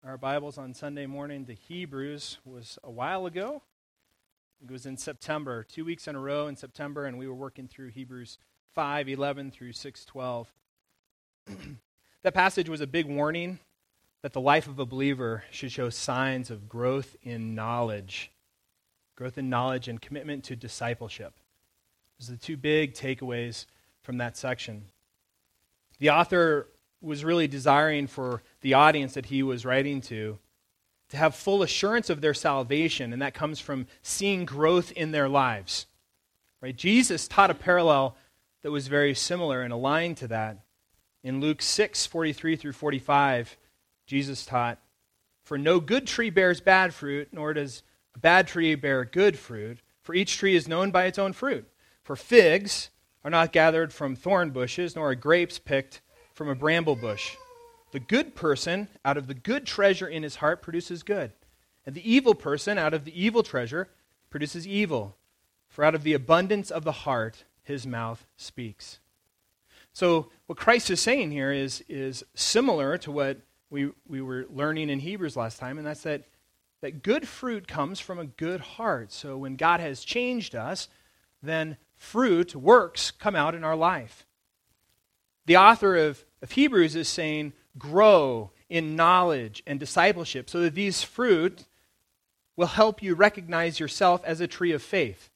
our Bibles on Sunday morning to Hebrews was a while ago. It was in September, 2 weeks in a row in September, and we were working through Hebrews 5:11 through 6:12. That passage was a big warning that the life of a believer should show signs of growth in knowledge and commitment to discipleship. Those are the two big takeaways from that section. The author was really desiring for the audience that he was writing to have full assurance of their salvation, and that comes from seeing growth in their lives. Right? Jesus taught a parallel that was very similar and aligned to that. In Luke 6:43 through 45, Jesus taught, "For no good tree bears bad fruit, nor does a bad tree bear good fruit, for each tree is known by its own fruit. For figs are not gathered from thorn bushes, nor are grapes picked from a bramble bush. The good person out of the good treasure in his heart produces good, and the evil person out of the evil treasure produces evil. For out of the abundance of the heart his mouth speaks." So what Christ is saying here is similar to what we were learning in Hebrews last time, and that's that good fruit comes from a good heart. So when God has changed us, then fruit, works, come out in our life. The author of Hebrews is saying, grow in knowledge and discipleship so that these fruit will help you recognize yourself as a tree of faith.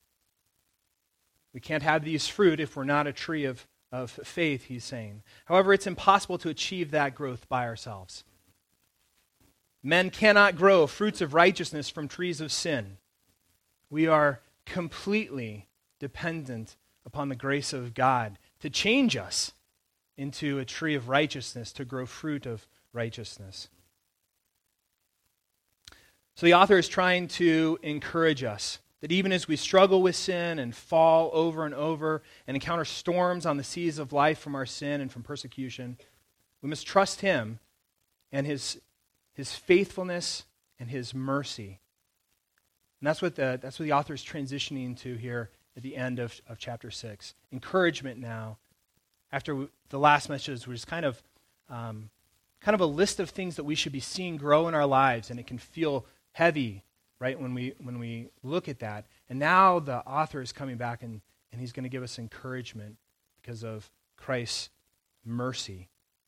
We can't have these fruit if we're not a tree of faith, he's saying. However, it's impossible to achieve that growth by ourselves. Men cannot grow fruits of righteousness from trees of sin. We are completely dependent upon the grace of God to change us into a tree of righteousness, to grow fruit of righteousness. So the author is trying to encourage us that even as we struggle with sin and fall over and over and encounter storms on the seas of life from our sin and from persecution, we must trust him and his faithfulness and his mercy. And that's what the author is transitioning to here at the end of chapter 6. Encouragement now. After the last message was kind of a list of things that we should be seeing grow in our lives, and it can feel heavy, right, when we look at that. And now the author is coming back, and he's going to give us encouragement because of Christ's mercy.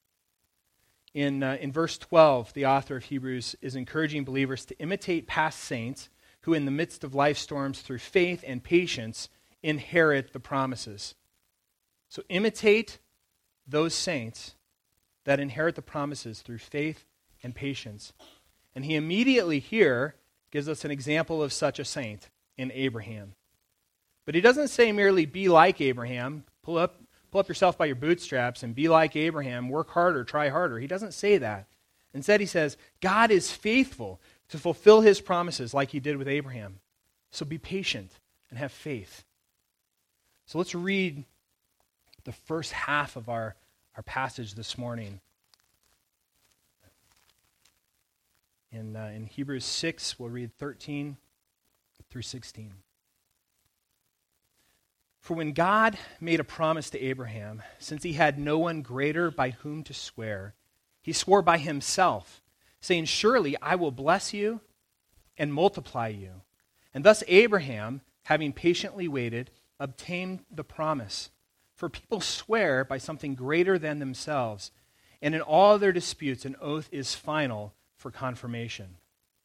In verse 12, the author of Hebrews is encouraging believers to imitate past saints who in the midst of life storms through faith and patience inherit the promises. So imitate those saints that inherit the promises through faith and patience. And he immediately here gives us an example of such a saint in Abraham. But he doesn't say merely be like Abraham, pull up yourself by your bootstraps and be like Abraham, work harder, try harder. He doesn't say that. Instead he says, God is faithful to fulfill his promises like he did with Abraham. So be patient and have faith. So let's read the first half of our passage this morning. In Hebrews 6, we'll read 13 through 16. For when God made a promise to Abraham, since he had no one greater by whom to swear, he swore by himself, saying, "Surely I will bless you and multiply you." And thus Abraham, having patiently waited, obtained the promise. For people swear by something greater than themselves, and in all their disputes an oath is final for confirmation.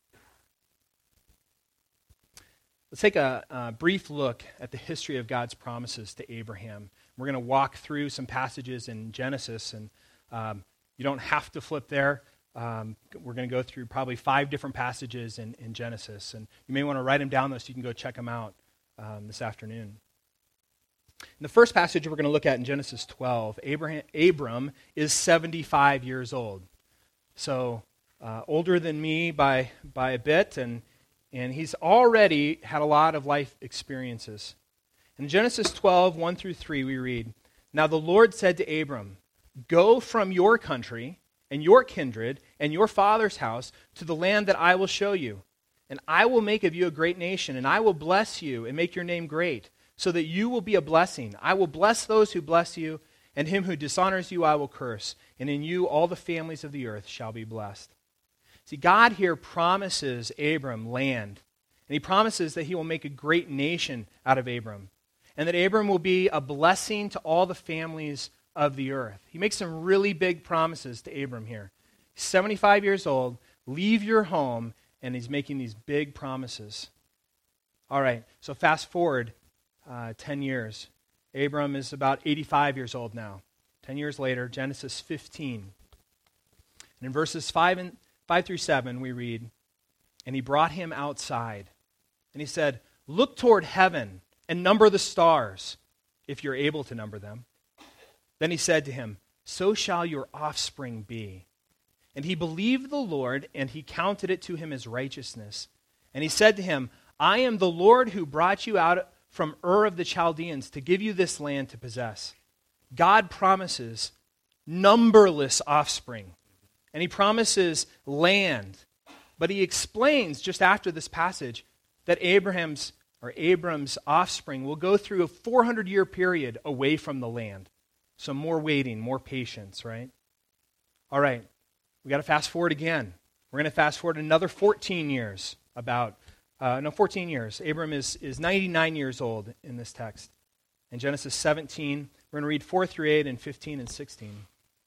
Let's take a brief look at the history of God's promises to Abraham. We're going to walk through some passages in Genesis, and you don't have to flip there. We're going to go through probably 5 different passages in Genesis, and you may want to write them down so you can go check them out this afternoon. In the first passage we're going to look at in Genesis 12, Abram is 75 years old. So older than me by a bit, and he's already had a lot of life experiences. In Genesis 12, 1 through 3, we read, "Now the Lord said to Abram, 'Go from your country and your kindred and your father's house to the land that I will show you. And I will make of you a great nation, and I will bless you and make your name great, so that you will be a blessing. I will bless those who bless you, and him who dishonors you I will curse. And in you all the families of the earth shall be blessed. See, God here promises Abram land, and he promises that he will make a great nation out of Abram, and that Abram will be a blessing to all the families of the earth. He makes some really big promises to Abram here. He's 75 years old, leave your home, and he's making these big promises. All right, so fast forward 10 years. Abram is about 85 years old now. 10 years later, Genesis 15. And in verses 5 through 7, we read, "And he brought him outside, and he said, 'Look toward heaven and number the stars, if you're able to number them.' Then he said to him, 'So shall your offspring be.' And he believed the Lord, and he counted it to him as righteousness. And he said to him, 'I am the Lord who brought you out from Ur of the Chaldeans to give you this land to possess.'" God promises numberless offspring, and he promises land. But he explains just after this passage that Abram's offspring will go through a 400-year period away from the land. So more waiting, more patience, right? All right, we got to fast forward again. We're going to fast forward another 14 years, 14 years. Abram is 99 years old in this text. In Genesis 17, we're going to read 4 through 8 and 15 and 16.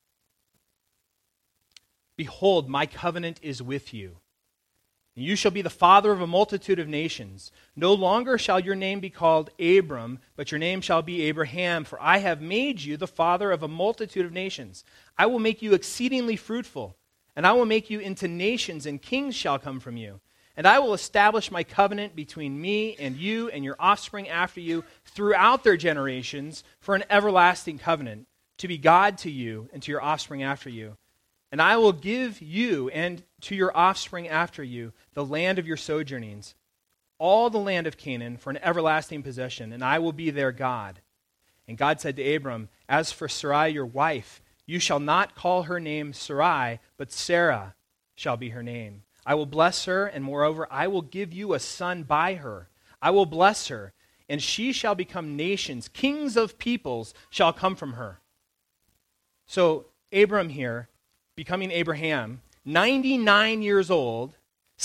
"Behold, my covenant is with you. You shall be the father of a multitude of nations. No longer shall your name be called Abram, but your name shall be Abraham, for I have made you the father of a multitude of nations. I will make you exceedingly fruitful, and I will make you into nations, and kings shall come from you. And I will establish my covenant between me and you and your offspring after you throughout their generations for an everlasting covenant, to be God to you and to your offspring after you. And I will give you and to your offspring after you the land of your sojournings, all the land of Canaan for an everlasting possession, and I will be their God.' And God said to Abram, 'As for Sarai your wife, you shall not call her name Sarai, but Sarah shall be her name. I will bless her, and moreover, I will give you a son by her. I will bless her, and she shall become nations. Kings of peoples shall come from her.'" So Abram here, becoming Abraham, 99 years old,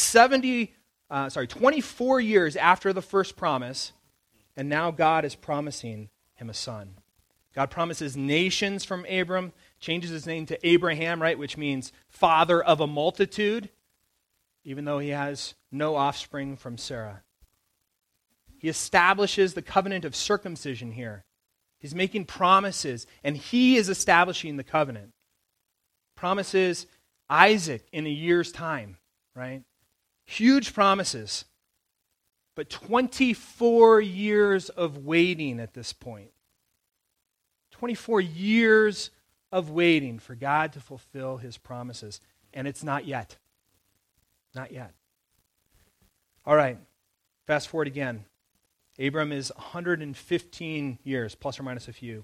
24 years after the first promise, and now God is promising him a son. God promises nations from Abram, changes his name to Abraham, right, which means father of a multitude, even though he has no offspring from Sarah. He establishes the covenant of circumcision here. He's making promises, and he is establishing the covenant. Promises Isaac in a year's time, right? Huge promises. But 24 years of waiting at this point. 24 years of waiting for God to fulfill his promises. And it's not yet. Not yet. All right, fast forward again. Abram is 115 years, plus or minus a few.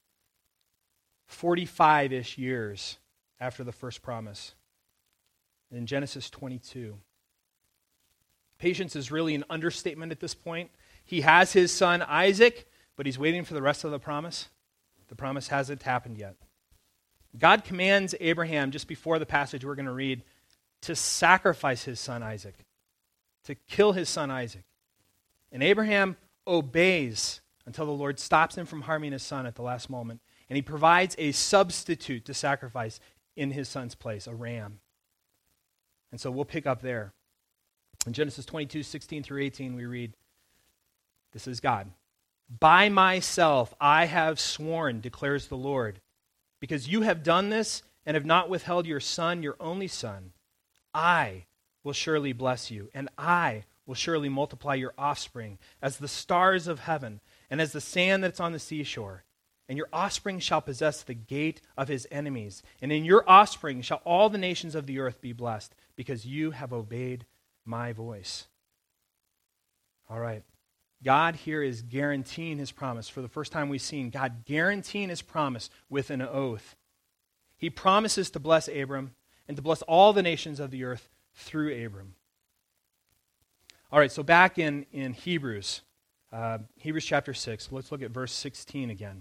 45-ish years after the first promise. In Genesis 22. Patience is really an understatement at this point. He has his son Isaac, but he's waiting for the rest of the promise. The promise hasn't happened yet. God commands Abraham, just before the passage we're going to read, to sacrifice his son Isaac, to kill his son Isaac. And Abraham obeys until the Lord stops him from harming his son at the last moment. And he provides a substitute to sacrifice in his son's place, a ram. And so we'll pick up there. In Genesis 22, 16 through 18, we read, this is God. "By myself I have sworn, declares the Lord, because you have done this and have not withheld your son, your only son. I will surely bless you, and I will surely multiply your offspring as the stars of heaven and as the sand that's on the seashore. And your offspring shall possess the gate of his enemies. And in your offspring shall all the nations of the earth be blessed, because you have obeyed my voice." All right. God here is guaranteeing his promise. For the first time we've seen God guaranteeing his promise with an oath. He promises to bless Abram and to bless all the nations of the earth through Abram. All right, so back in Hebrews, Hebrews chapter 6, let's look at verse 16 again.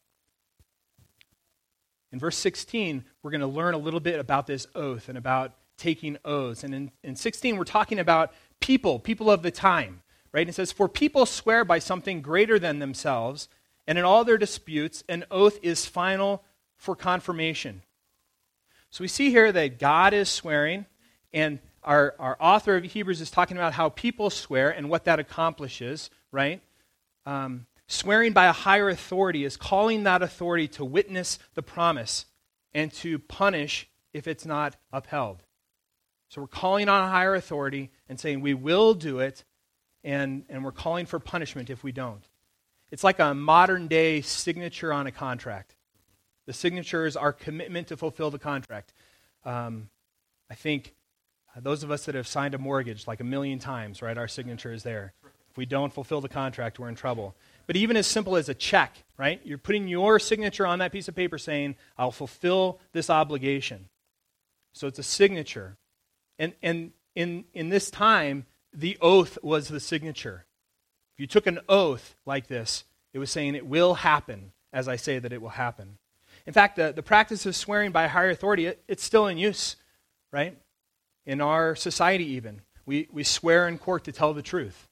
In verse 16, we're going to learn a little bit about this oath and about taking oaths. And in 16, we're talking about people of the time, right? It says, for people swear by something greater than themselves, and in all their disputes, an oath is final for confirmation. So we see here that God is swearing, and our author of Hebrews is talking about how people swear and what that accomplishes, right? Swearing by a higher authority is calling that authority to witness the promise and to punish if it's not upheld. So we're calling on a higher authority and saying we will do it, and we're calling for punishment if we don't. It's like a modern-day signature on a contract. The signature is our commitment to fulfill the contract. I think those of us that have signed a mortgage like 1 million times, right, our signature is there. If we don't fulfill the contract, we're in trouble. But even as simple as a check, right? You're putting your signature on that piece of paper saying, I'll fulfill this obligation. So it's a signature. And in this time, the oath was the signature. If you took an oath like this, it was saying it will happen as I say that it will happen. In fact, the practice of swearing by a higher authority, it's still in use, right? In our society even. We swear in court to tell the truth.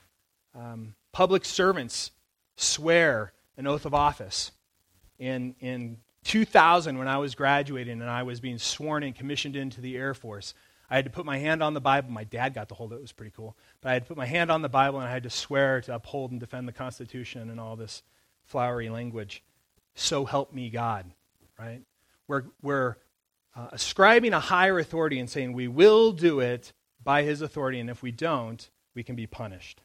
Public servants swear an oath of office. In 2000, when I was graduating and I was being sworn and commissioned into the Air Force, I had to put my hand on the Bible. My dad got to hold it. It was pretty cool. But I had to put my hand on the Bible and I had to swear to uphold and defend the Constitution and all this flowery language. So help me God, right? We're ascribing a higher authority and saying we will do it by his authority, and if we don't, we can be punished.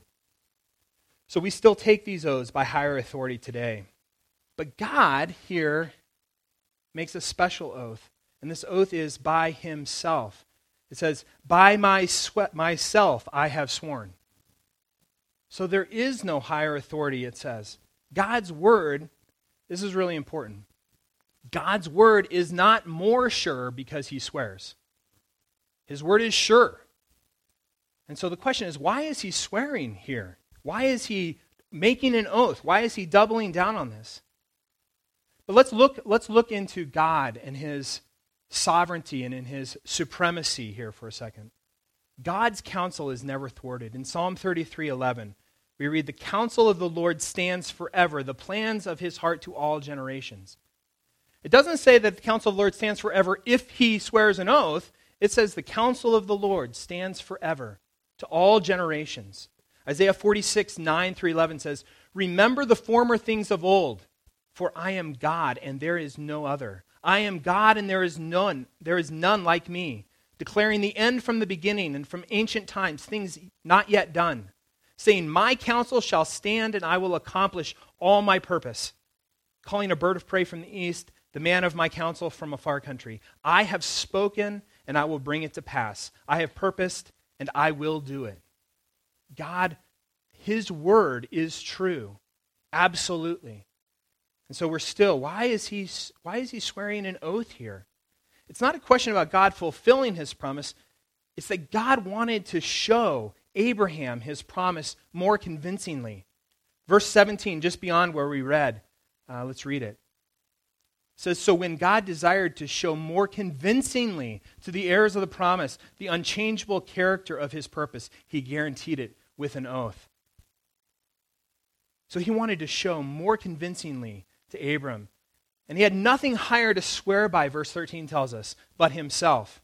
So we still take these oaths by higher authority today. But God here makes a special oath, and this oath is by himself. It says, by myself I have sworn. So there is no higher authority, it says. God's word, this is really important. God's word is not more sure because he swears. His word is sure. And so the question is, why is he swearing here? Why is he making an oath? Why is he doubling down on this? But let's look into God and his sovereignty and in his supremacy here for a second. God's counsel is never thwarted. In Psalm 33:11, we read, the counsel of the Lord stands forever, the plans of his heart to all generations. It doesn't say that the counsel of the Lord stands forever if he swears an oath. It says the counsel of the Lord stands forever to all generations. Isaiah 46:9-11 says, remember the former things of old, for I am God and there is no other. I am God and there is none like me, declaring the end from the beginning and from ancient times, things not yet done, saying, my counsel shall stand and I will accomplish all my purpose, calling a bird of prey from the east, the man of my counsel from a far country. I have spoken and I will bring it to pass. I have purposed and I will do it. God, his word is true. Absolutely. And so we're still, why is he swearing an oath here? It's not a question about God fulfilling his promise. It's that God wanted to show Abraham his promise more convincingly. Verse 17, just beyond where we read, let's read it. It says, so when God desired to show more convincingly to the heirs of the promise the unchangeable character of his purpose, he guaranteed it with an oath. So he wanted to show more convincingly to Abram. And he had nothing higher to swear by, verse 13 tells us, but himself.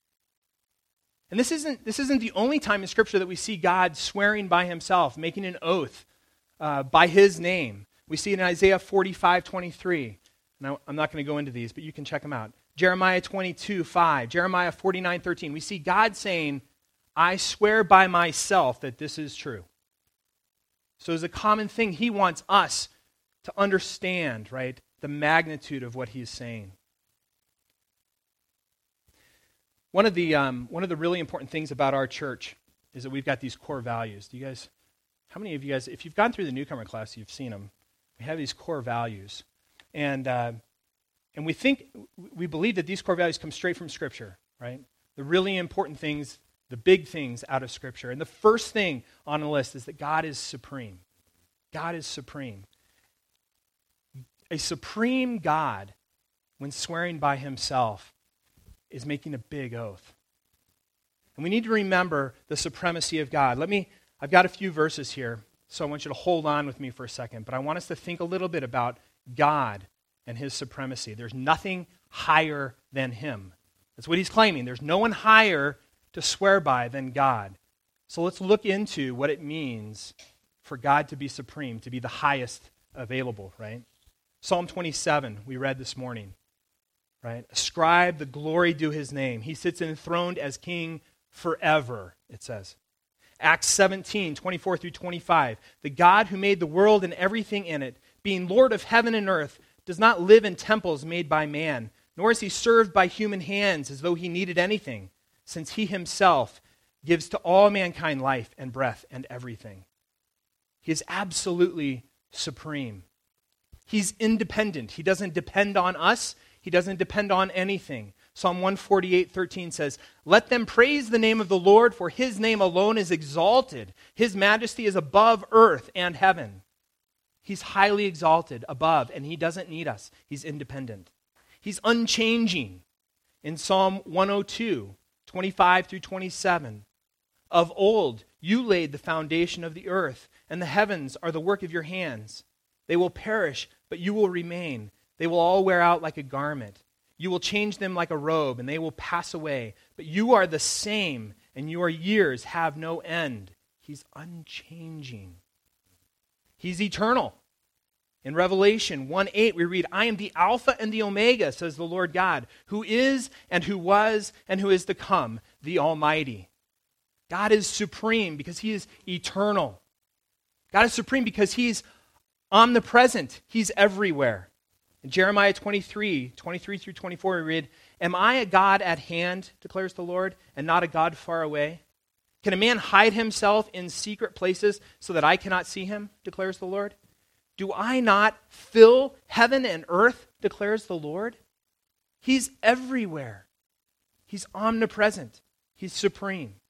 And this isn't the only time in Scripture that we see God swearing by himself, making an oath by his name. We see it in Isaiah 45:23. Now, I'm not going to go into these, but you can check them out. Jeremiah 22:5, Jeremiah 49:13. We see God saying, I swear by myself that this is true. So it's a common thing. He wants us to understand, right, the magnitude of what he's saying. One of the really important things about our church is that we've got these core values. How many of you guys, if you've gone through the newcomer class, you've seen them. We have these core values. And we believe that these core values come straight from Scripture, right? The really important things, the big things out of Scripture. And the first thing on the list is that God is supreme. God is supreme. A supreme God, when swearing by himself, is making a big oath. And we need to remember the supremacy of God. I've got a few verses here, so I want you to hold on with me for a second, but I want us to think a little bit about God and his supremacy. There's nothing higher than him. That's what he's claiming. There's no one higher to swear by than God. So let's look into what it means for God to be supreme, to be the highest available, right? Psalm 27, we read this morning, right? Ascribe the glory due his name. He sits enthroned as king forever, it says. Acts 17, 24 through 25. The God who made the world and everything in it, being Lord of heaven and earth, does not live in temples made by man, nor is he served by human hands as though he needed anything, since he himself gives to all mankind life and breath and everything. He is absolutely supreme. He's independent. He doesn't depend on us. He doesn't depend on anything. Psalm 148:13 says, "Let them praise the name of the Lord, for his name alone is exalted. His majesty is above earth and heaven." He's highly exalted above, and he doesn't need us. He's independent. He's unchanging. In Psalm 102, 25 through 27, "Of old you laid the foundation of the earth, and the heavens are the work of your hands. They will perish, but you will remain. They will all wear out like a garment. You will change them like a robe, and they will pass away. But you are the same, and your years have no end." He's unchanging. He's eternal. In Revelation 1:8 we read, "I am the Alpha and the Omega, says the Lord God, who is and who was and who is to come, the Almighty." God is supreme because he is eternal. God is supreme because he's omnipresent. He's everywhere. In Jeremiah 23 through 24, we read, "Am I a God at hand, declares the Lord, and not a God far away? Can a man hide himself in secret places so that I cannot see him, declares the Lord? Do I not fill heaven and earth, declares the Lord?" He's everywhere. He's omnipresent. He's supreme.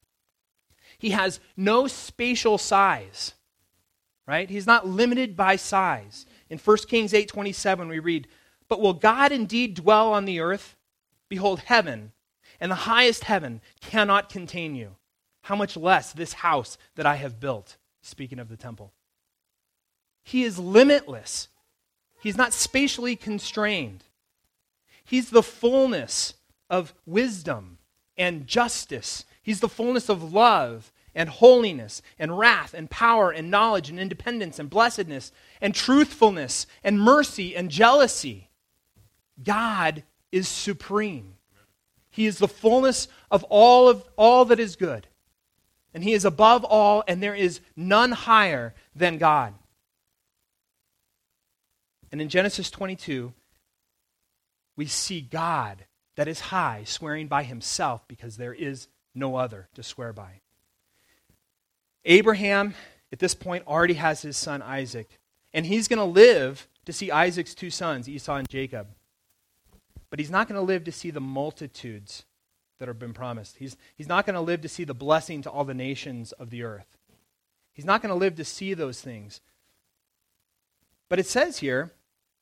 He has no spatial size, right? He's not limited by size. In 1 Kings 8:27 we read, "But will God indeed dwell on the earth? Behold, heaven and the highest heaven cannot contain you. How much less this house that I have built?" Speaking of the temple. He is limitless. He's not spatially constrained. He's the fullness of wisdom and justice. He's the fullness of love and holiness and wrath and power and knowledge and independence and blessedness and truthfulness and mercy and jealousy. God is supreme. He is the fullness of all that is good. And he is above all, and there is none higher than God. And in Genesis 22, we see God that is high swearing by himself because there is no other to swear by. Abraham, at this point, already has his son Isaac, and he's going to live to see Isaac's two sons, Esau and Jacob. But he's not going to live to see the multitudes that have been promised. He's not going to live to see the blessing to all the nations of the earth. He's not going to live to see those things. But it says here,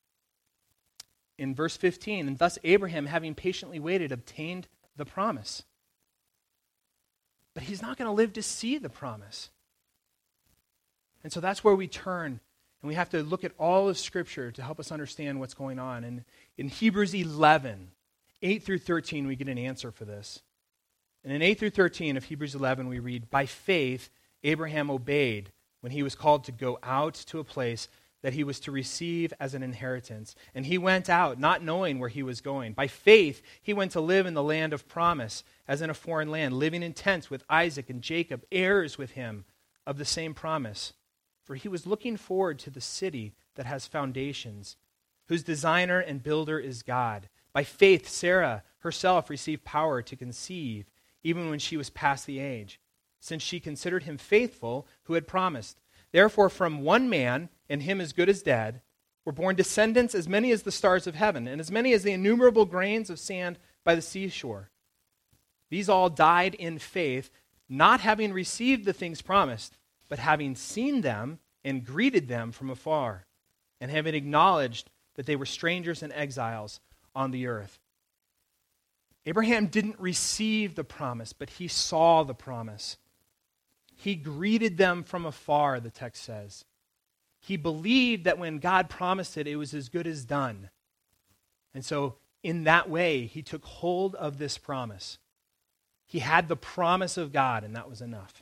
in verse 15, "And thus Abraham, having patiently waited, obtained the promise." But he's not going to live to see the promise. And so that's where we turn, and we have to look at all of Scripture to help us understand what's going on. And in Hebrews 11, 8 through 13, we get an answer for this. And in 8 through 13 of Hebrews 11, we read, "By faith, Abraham obeyed when he was called to go out to a place that he was to receive as an inheritance. And he went out, not knowing where he was going. By faith, he went to live in the land of promise, as in a foreign land, living in tents with Isaac and Jacob, heirs with him of the same promise. For he was looking forward to the city that has foundations, whose designer and builder is God. By faith, Sarah herself received power to conceive, even when she was past the age, since she considered him faithful who had promised. Therefore, from one man, and him as good as dead, were born descendants as many as the stars of heaven, and as many as the innumerable grains of sand by the seashore. These all died in faith, not having received the things promised, but having seen them and greeted them from afar, and having acknowledged that they were strangers and exiles on the earth." Abraham didn't receive the promise, but he saw the promise. He greeted them from afar, the text says. He believed that when God promised it, it was as good as done. And so, in that way, he took hold of this promise. He had the promise of God, and that was enough.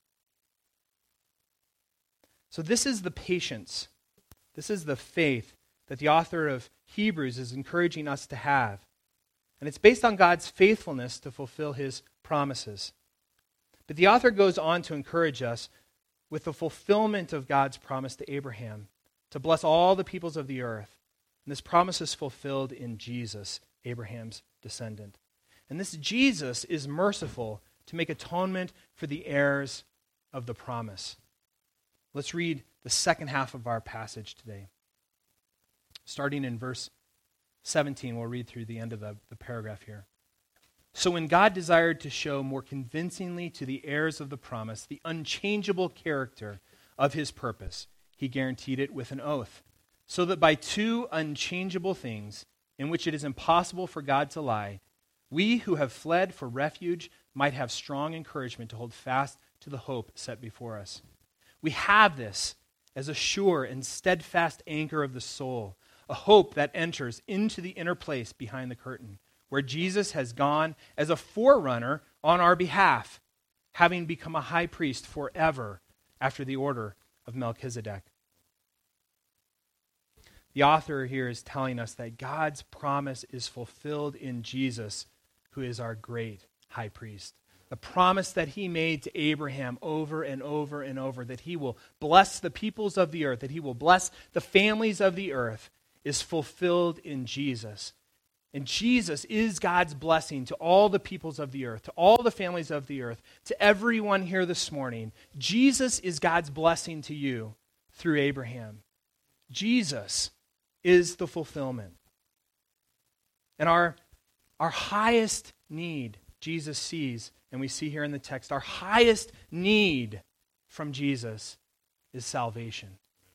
So this is the patience. This is the faith that the author of Hebrews is encouraging us to have. And it's based on God's faithfulness to fulfill his promises. But the author goes on to encourage us with the fulfillment of God's promise to Abraham to bless all the peoples of the earth. And this promise is fulfilled in Jesus, Abraham's descendant. And this Jesus is merciful to make atonement for the heirs of the promise. Let's read the second half of our passage today. Starting in verse 17, we'll read through the end of the paragraph here. So when God desired to show more convincingly to the heirs of the promise the unchangeable character of his purpose, he guaranteed it with an oath, so that by two unchangeable things, in which it is impossible for God to lie, we who have fled for refuge might have strong encouragement to hold fast to the hope set before us. We have this as a sure and steadfast anchor of the soul, a hope that enters into the inner place behind the curtain, where Jesus has gone as a forerunner on our behalf, having become a high priest forever after the order of Melchizedek. The author here is telling us that God's promise is fulfilled in Jesus, who is our great high priest. The promise that he made to Abraham over and over and over, that he will bless the peoples of the earth, that he will bless the families of the earth, is fulfilled in Jesus. And Jesus is God's blessing to all the peoples of the earth, to all the families of the earth, to everyone here this morning. Jesus is God's blessing to you through Abraham. Jesus is the fulfillment. And our highest need, Jesus sees, and we see here in the text, our highest need from Jesus is salvation.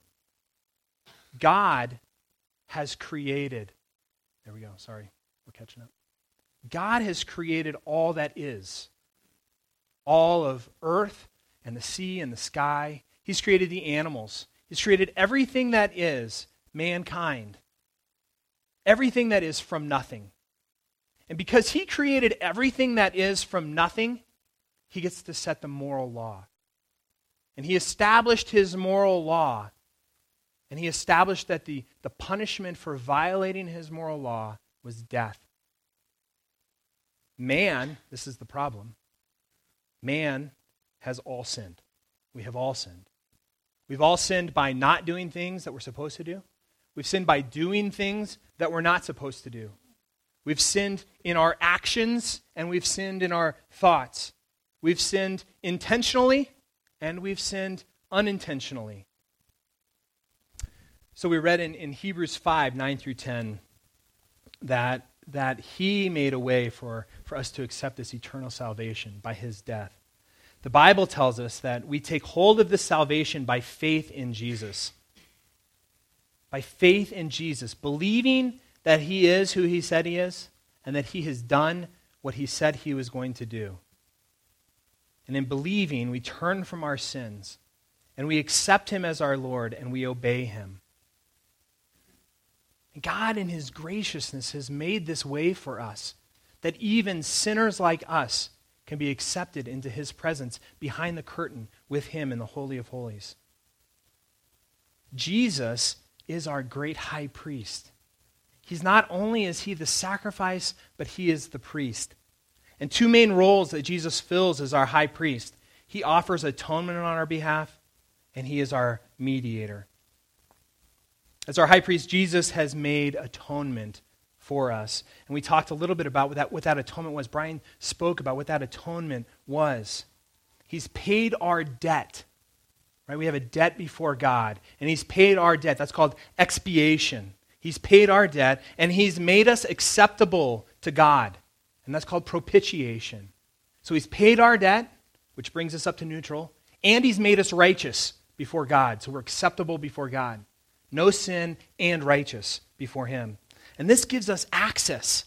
God has created, there we go, sorry, we're catching up. God has created all that is, all of earth and the sea and the sky. He's created the animals. He's created everything that is mankind, everything that is from nothing. And because he created everything that is from nothing, he gets to set the moral law. And he established his moral law. And he established that the punishment for violating his moral law was death. Man, this is the problem, man has all sinned. We have all sinned. We've all sinned by not doing things that we're supposed to do. We've sinned by doing things that we're not supposed to do. We've sinned in our actions, and we've sinned in our thoughts. We've sinned intentionally, and we've sinned unintentionally. So we read in Hebrews 5, 9 through 10, that he made a way for us to accept this eternal salvation by his death. The Bible tells us that we take hold of this salvation by faith in Jesus. By faith in Jesus, believing that he is who he said he is, and that he has done what he said he was going to do. And in believing, we turn from our sins, and we accept him as our Lord, and we obey him. And God, in his graciousness, has made this way for us, that even sinners like us can be accepted into his presence behind the curtain with him in the Holy of Holies. Jesus is our great high priest. He's not only is he the sacrifice, but he is the priest. And two main roles that Jesus fills as our high priest. He offers atonement on our behalf, and he is our mediator. As our high priest, Jesus has made atonement for us. And we talked a little bit about what that atonement was. Brian spoke about what that atonement was. He's paid our debt. Right? We have a debt before God, and he's paid our debt. That's called expiation. He's paid our debt, and he's made us acceptable to God, and that's called propitiation. So he's paid our debt, which brings us up to neutral, and he's made us righteous before God, so we're acceptable before God. No sin and righteous before him. And this gives us access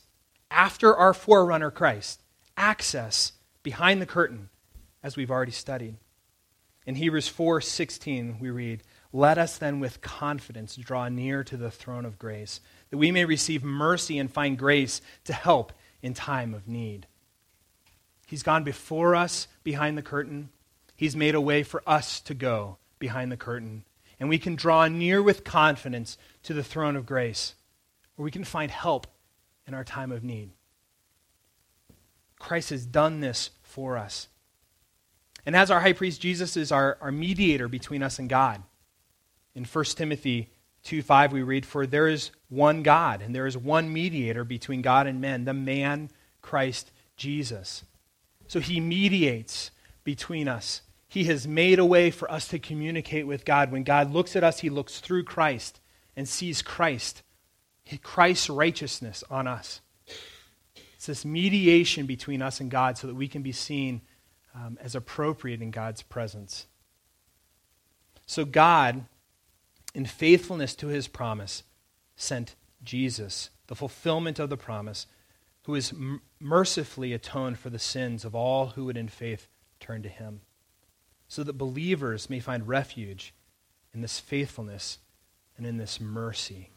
after our forerunner Christ, access behind the curtain, as we've already studied. In Hebrews 4:16 we read, "Let us then with confidence draw near to the throne of grace, that we may receive mercy and find grace to help in time of need." He's gone before us behind the curtain. He's made a way for us to go behind the curtain. And we can draw near with confidence to the throne of grace, where we can find help in our time of need. Christ has done this for us. And as our high priest, Jesus is our mediator between us and God. In 1 Timothy 2:5 we read, "For there is one God, and there is one mediator between God and men, the man Christ Jesus." So he mediates between us. He has made a way for us to communicate with God. When God looks at us, he looks through Christ and sees Christ's righteousness on us. It's this mediation between us and God so that we can be seen as appropriate in God's presence. So God, in faithfulness to his promise, sent Jesus, the fulfillment of the promise, who has mercifully atoned for the sins of all who would in faith turn to him, so that believers may find refuge in this faithfulness and in this mercy.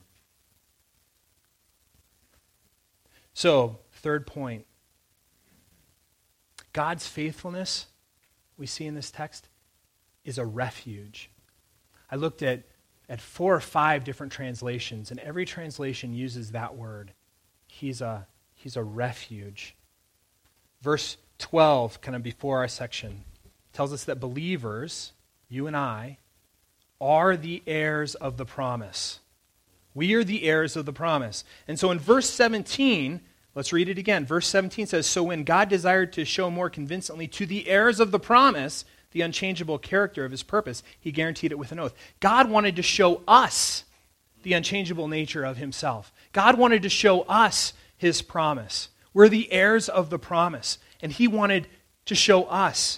So, third point, God's faithfulness, we see in this text, is a refuge. I looked at 4 or 5 different translations, and every translation uses that word. He's a refuge. Verse 12, kind of before our section, tells us that believers, you and I, are the heirs of the promise. We are the heirs of the promise. And so in verse 17, let's read it again. Verse 17 says, "So when God desired to show more convincingly to the heirs of the promise the unchangeable character of his purpose, he guaranteed it with an oath." God wanted to show us the unchangeable nature of himself. God wanted to show us his promise. We're the heirs of the promise, and he wanted to show us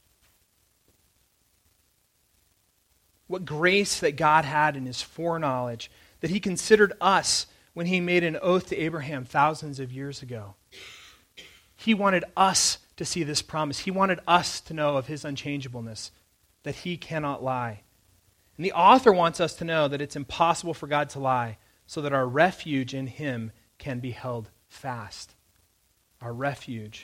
what grace that God had in his foreknowledge, that he considered us when he made an oath to Abraham thousands of years ago. He wanted us to see this promise. He wanted us to know of his unchangeableness, that he cannot lie. And the author wants us to know that it's impossible for God to lie, so that our refuge in him can be held fast. Our refuge.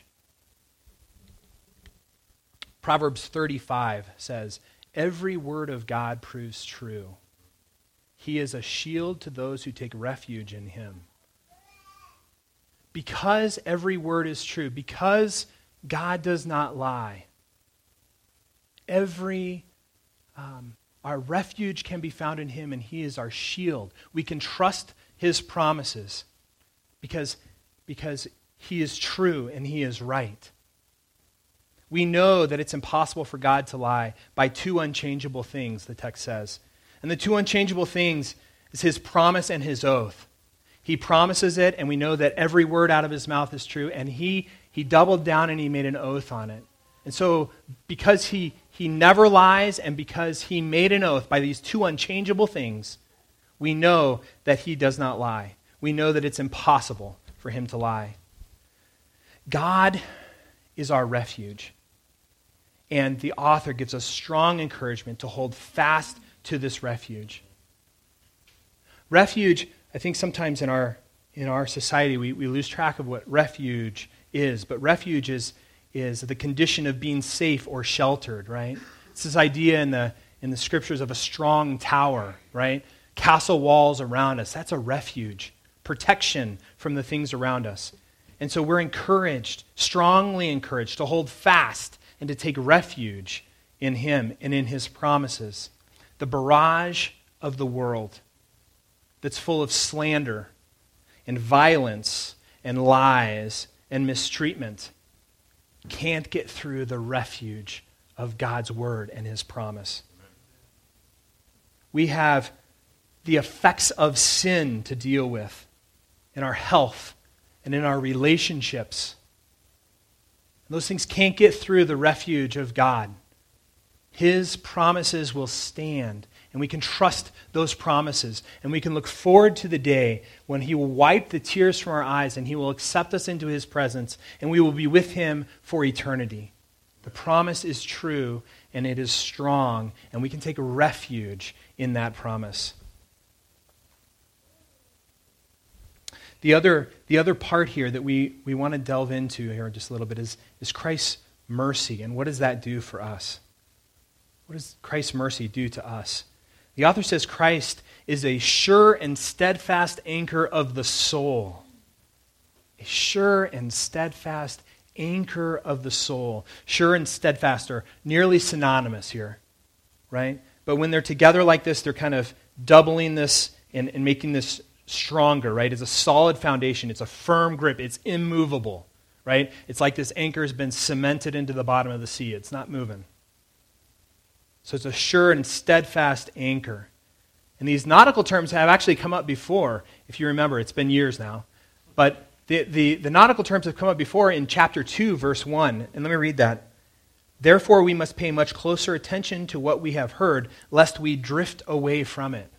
Proverbs 35 says, "Every word of God proves true. He is a shield to those who take refuge in him." Because every word is true, because God does not lie, our refuge can be found in him, and he is our shield. We can trust his promises because he is true and he is right. We know that it's impossible for God to lie by 2 unchangeable things, the text says. And the 2 unchangeable things is his promise and his oath. He promises it, and we know that every word out of his mouth is true, and he doubled down and he made an oath on it. And so because he never lies, and because he made an oath by these 2 unchangeable things, we know that he does not lie. We know that it's impossible for him to lie. God is our refuge. And the author gives us strong encouragement to hold fast to this refuge. Refuge, I think sometimes in our society we lose track of what refuge is, but refuge is the condition of being safe or sheltered, right? It's this idea in the scriptures of a strong tower, right? Castle walls around us. That's a refuge. Protection from the things around us. And so we're encouraged, strongly encouraged, to hold fast and to take refuge in him and in his promises. The barrage of the world that's full of slander and violence and lies and mistreatment can't get through the refuge of God's word and his promise. We have the effects of sin to deal with in our health and in our relationships. Those things can't get through the refuge of God. His promises will stand, And we can trust those promises. And we can look forward to the day when he will wipe the tears from our eyes and he will accept us into his presence and we will be with him for eternity. The promise is true and it is strong, and we can take refuge in that promise. The other part here that we want to delve into here just a little bit is Christ's mercy, and what does that do for us? What does Christ's mercy do to us? The author says Christ is a sure and steadfast anchor of the soul. A sure and steadfast anchor of the soul. Sure and steadfast are nearly synonymous here, right? But when they're together like this, they're kind of doubling this and making this stronger, right? It's a solid foundation. It's a firm grip. It's immovable, right? It's like this anchor has been cemented into the bottom of the sea. It's not moving. So it's a sure and steadfast anchor. And these nautical terms have actually come up before. If you remember, it's been years now. But the nautical terms have come up before in chapter 2, verse 1. And let me read that. Therefore, we must pay much closer attention to what we have heard, lest we drift away from it.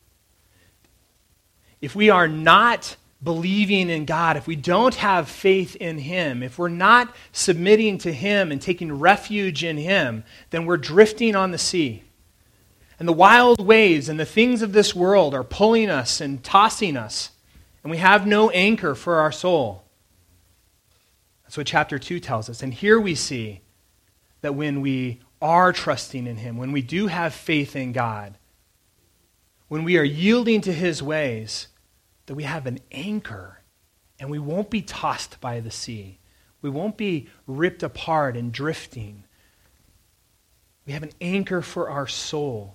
If we are not believing in God, if we don't have faith in him, if we're not submitting to him and taking refuge in him, then we're drifting on the sea. And the wild waves and the things of this world are pulling us and tossing us, and we have no anchor for our soul. That's what chapter 2 tells us. And here we see that when we are trusting in him, when we do have faith in God, when we are yielding to his ways, that we have an anchor and we won't be tossed by the sea. We won't be ripped apart and drifting. We have an anchor for our soul.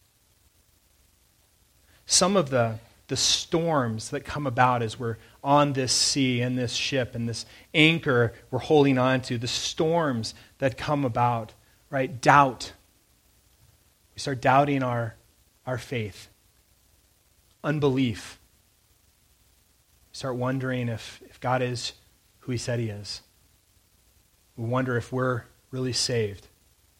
Some of the storms that come about as we're on this sea and this ship and this anchor we're holding on to, the storms that come about, right? Doubt. We start doubting our faith. Unbelief. Start wondering if God is who he said he is. We wonder if we're really saved.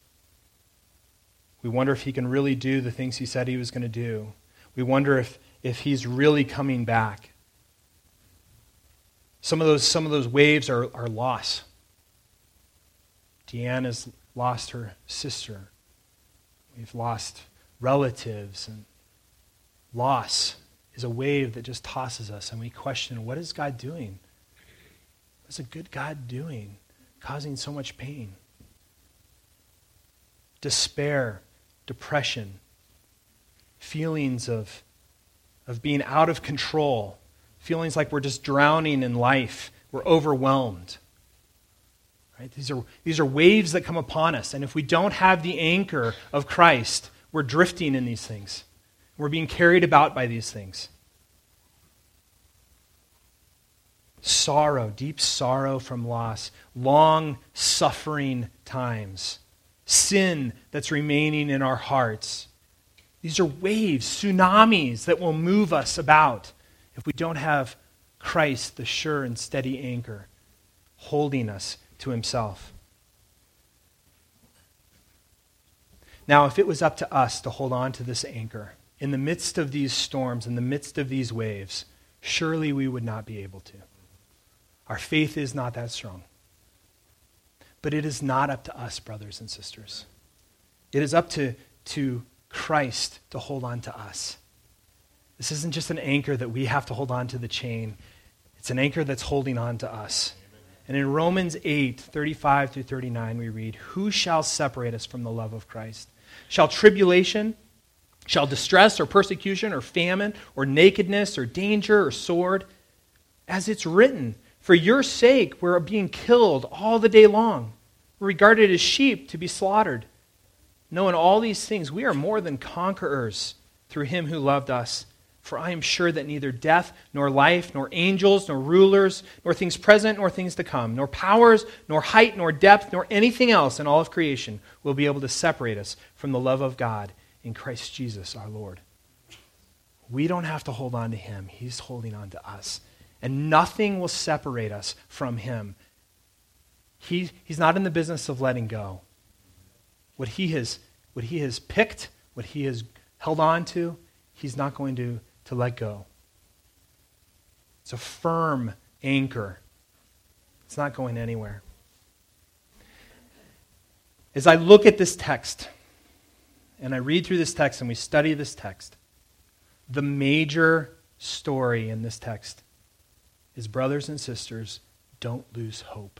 We wonder if he can really do the things he said he was going to do. We wonder if he's really coming back. Some of those waves are loss. Deanne has lost her sister. We've lost relatives, and loss is a wave that just tosses us, and we question, what is God doing? What's a good God doing, causing so much pain? Despair, depression, feelings of being out of control, feelings like we're just drowning in life, we're overwhelmed. Right? These are waves that come upon us, and if we don't have the anchor of Christ, we're drifting in these things. We're being carried about by these things. Sorrow, deep sorrow from loss, long suffering times, sin that's remaining in our hearts. These are waves, tsunamis that will move us about if we don't have Christ, the sure and steady anchor, holding us to himself. Now, if it was up to us to hold on to this anchor, in the midst of these storms, in the midst of these waves, surely we would not be able to. Our faith is not that strong. But it is not up to us, brothers and sisters. It is up to Christ to hold on to us. This isn't just an anchor that we have to hold on to the chain. It's an anchor that's holding on to us. And in Romans 8:35 through 39, we read, "Who shall separate us from the love of Christ? Shall tribulation, shall distress or persecution or famine or nakedness or danger or sword? As it's written, for your sake we're being killed all the day long. We're regarded as sheep to be slaughtered. No, in all these things we are more than conquerors through him who loved us. For I am sure that neither death, nor life, nor angels, nor rulers, nor things present, nor things to come, nor powers, nor height, nor depth, nor anything else in all of creation will be able to separate us from the love of God in Christ Jesus our Lord." We don't have to hold on to him. He's holding on to us. And nothing will separate us from him. He's not in the business of letting go. What he has picked, what he has held on to, he's not going to let go. It's a firm anchor. It's not going anywhere. As I look at this text, and I read through this text and we study this text, the major story in this text is, brothers and sisters, don't lose hope.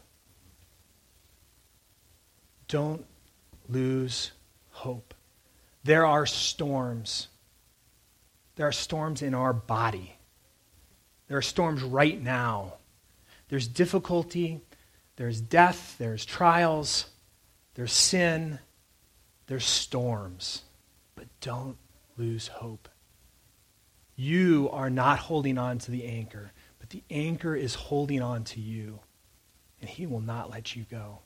Don't lose hope. There are storms. There are storms in our body. There are storms right now. There's difficulty. There's death. There's trials. There's sin. There's storms. But don't lose hope. You are not holding on to the anchor, but the anchor is holding on to you, and he will not let you go.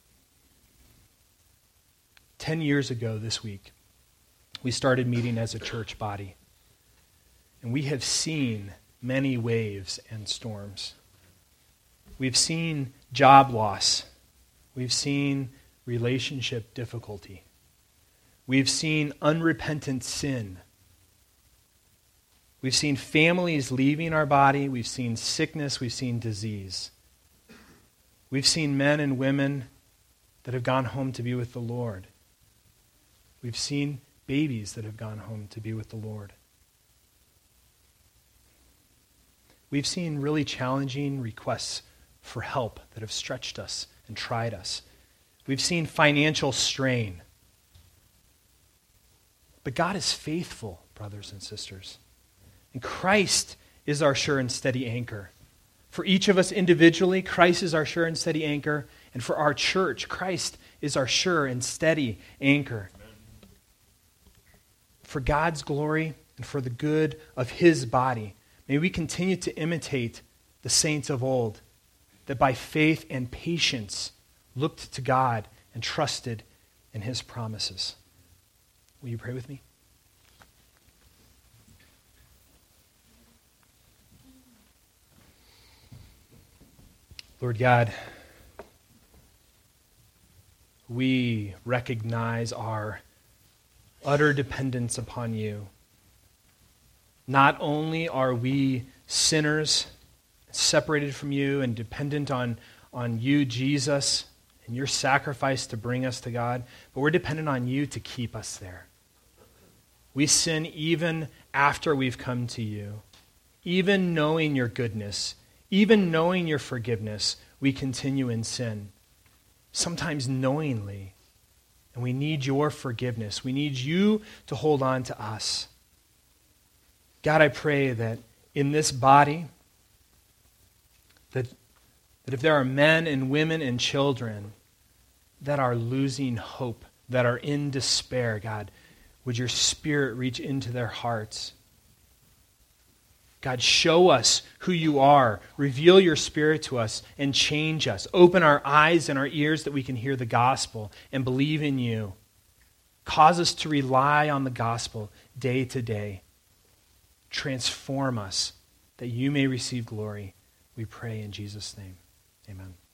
10 years ago this week, we started meeting as a church body, and we have seen many waves and storms. We've seen job loss. We've seen relationship difficulty. We've seen unrepentant sin. We've seen families leaving our body. We've seen sickness. We've seen disease. We've seen men and women that have gone home to be with the Lord. We've seen babies that have gone home to be with the Lord. We've seen really challenging requests for help that have stretched us and tried us. We've seen financial strain. But God is faithful, brothers and sisters. And Christ is our sure and steady anchor. For each of us individually, Christ is our sure and steady anchor. And for our church, Christ is our sure and steady anchor. For God's glory and for the good of his body, may we continue to imitate the saints of old, that by faith and patience looked to God and trusted in his promises. Will you pray with me? Lord God, we recognize our utter dependence upon you. Not only are we sinners, separated from you and dependent on you, Jesus, and your sacrifice to bring us to God, but we're dependent on you to keep us there. We sin even after we've come to you. Even knowing your goodness, even knowing your forgiveness, we continue in sin, sometimes knowingly. And we need your forgiveness. We need you to hold on to us. God, I pray that in this body, that if there are men and women and children that are losing hope, that are in despair, God, would your Spirit reach into their hearts? God, show us who you are. Reveal your Spirit to us and change us. Open our eyes and our ears that we can hear the gospel and believe in you. Cause us to rely on the gospel day to day. Transform us that you may receive glory. We pray in Jesus' name. Amen.